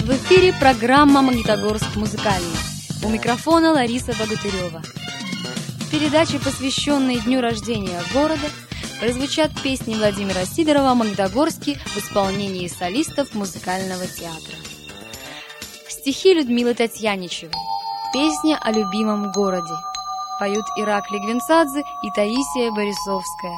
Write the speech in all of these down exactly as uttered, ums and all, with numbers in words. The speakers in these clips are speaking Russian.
В эфире программа «Магнитогорск музыкальный». У микрофона Лариса Богатырева. В передаче, посвященной дню рождения города, прозвучат песни Владимира Сидорова о Магнитогорске в исполнении солистов музыкального театра. Стихи Людмилы Татьяничевой. Песня о любимом городе. Поют Ираклий Гвинцадзе и Таисия Борисовская.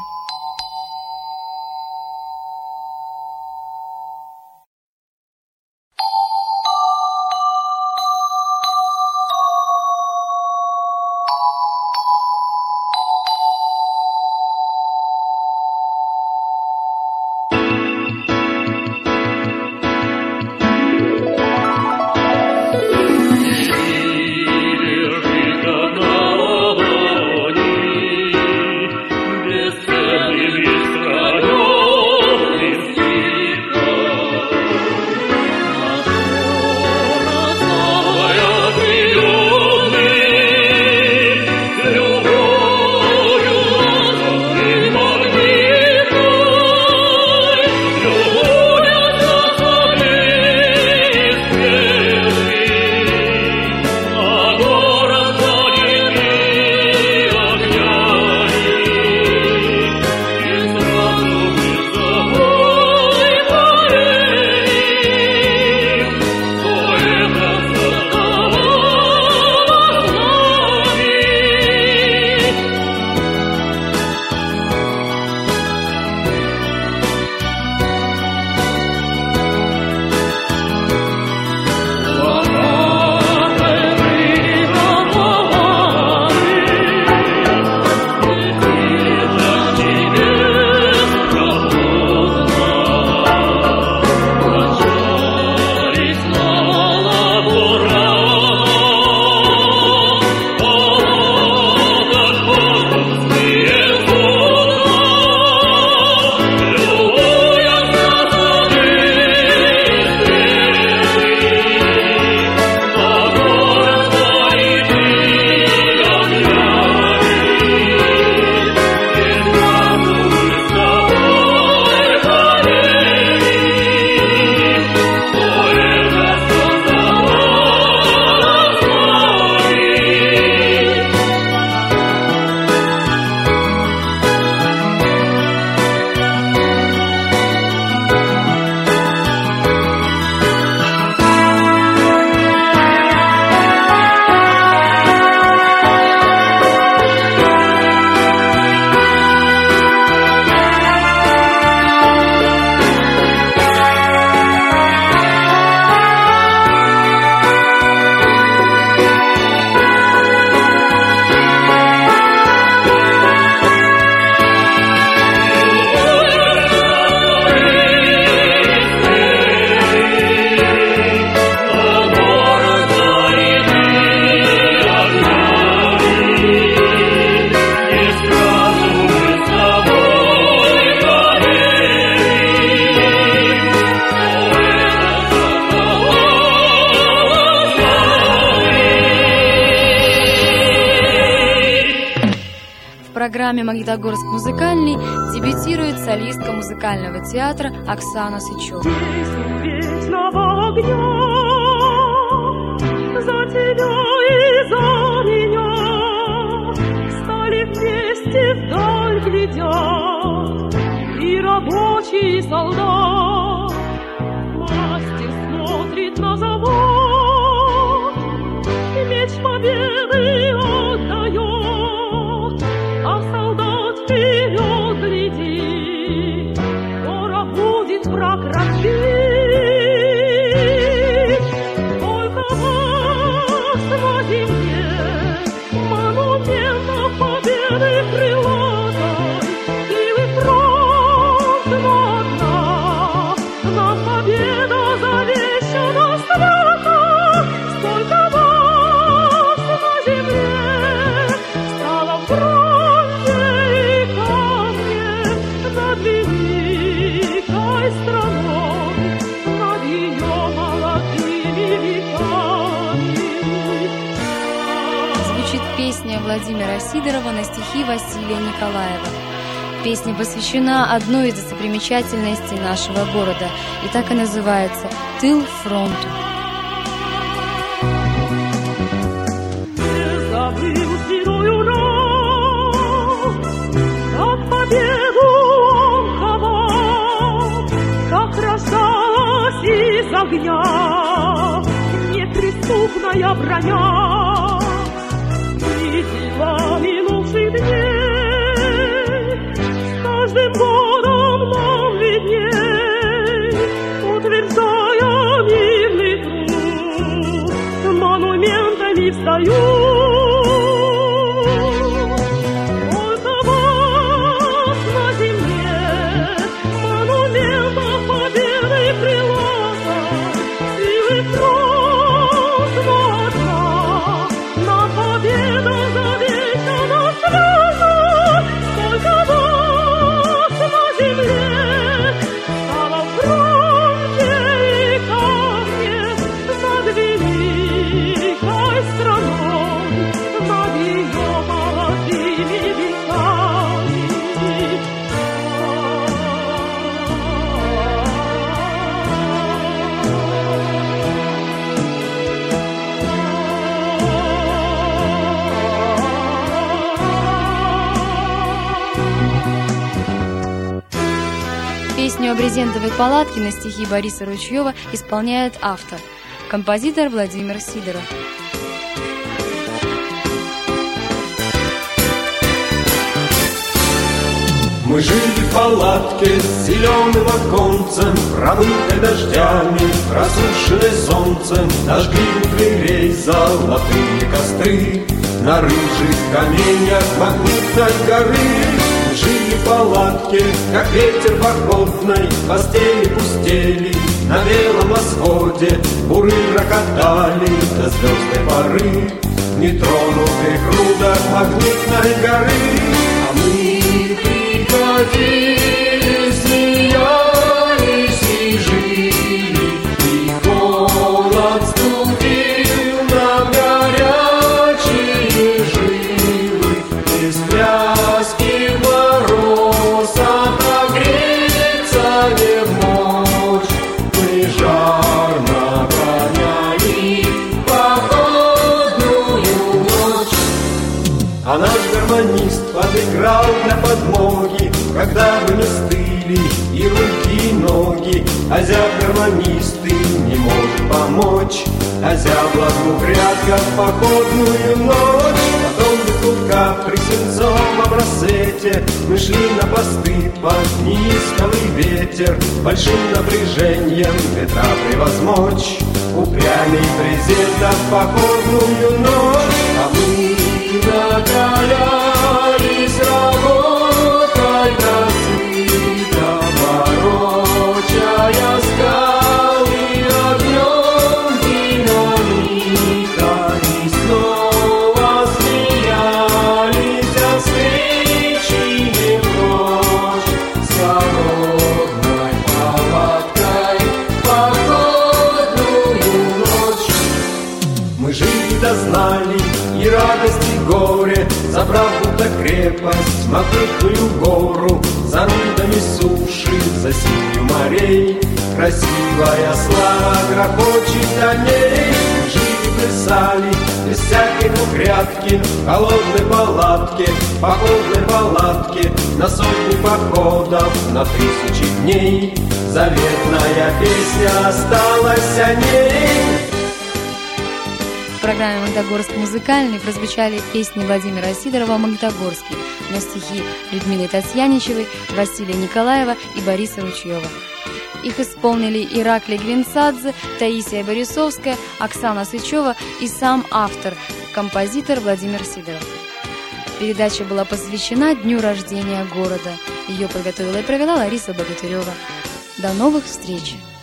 В программе «Магнитогорск музыкальный» дебютирует солистка музыкального театра Оксана Сычева. Вечного огня, за тебя и за меня стали вместе вдаль глядя, и рабочий солдат мастер смотрит на завод, и меч победы отдает. А солдат вперед глядит, скоро будет враг разбит. Только вас на земле монументов победы крылатой, силы фронт, но одна нам победа завещана свято. Столько вас на земле стало враг. Песня Владимира Сидорова на стихи Василия Николаева. Песня посвящена одной из достопримечательностей нашего города, и так и называется «Тыл фронту». седой ура, как победу он ковал, как рождалась из огня неприступная броня. И дела минувших дней с каждым годом нам видней, утверждая мирный труд, монументами встают. Только вас на земле монументов победы крылатой, силы фронт, но одна, на победу завещана свято. Только вас на земле стало громче и камне над великой страной, над ее молодыми веками. Песню о брезентовой палатке на стихи Бориса Ручьева исполняет автор, композитор Владимир Сидоров. Мы жили в палатке с зеленым оконцем, промытой дождями, просушенной солнцем, дожгли у дверей золотые костры на рыжих каменях магнитной горы. Мы жили в палатке, как ветер походной, постели пустели, на белом восходе буры рокотали до звездной поры, нетронутых грудах магнитной горы. А мы приходили, смеялись и жили, и холод студил нам горячие жилы. Без пляски в мороз отогреться не в ночь, мы жарно гоняли походную ночь. А наш гармонист подыграл для подмоги, когда бы не стыли и руки, и ноги. Озяб гармонисты не может помочь, озябла двухрядка в походную ночь. Потом без гудка при свинцовом рассвете мы шли на посты под неистовый ветер, большим напряжением ветра превозмочь, упрямей брезента в походную ночь. А мы накалялись работой до сыта, ворочая скалы огнем динамита, и снова смеялись от встречи не прочь с холодной палаткой в походную ночь. Мы жили да знали и радость, и горе, забрав будто крепость, могучую гору, за рудами суши, за синью морей. Красивая слава грохочет о ней. Мы жили, плясали, без всякой двухрядки, в холодной палатке, походной палатке, на сотни походов, на тысячи дней. Заветная песня осталась о ней. В программе «Магнитогорск музыкальный» прозвучали песни Владимира Сидорова «Магнитогорский» на стихи Людмилы Татьяничевой, Василия Николаева и Бориса Ручьева. Их исполнили Ираклий Гвинцадзе, Таисия Борисовская, Оксана Сычева и сам автор, композитор Владимир Сидоров. Передача была посвящена дню рождения города. Ее подготовила и провела Лариса Богатырева. До новых встреч!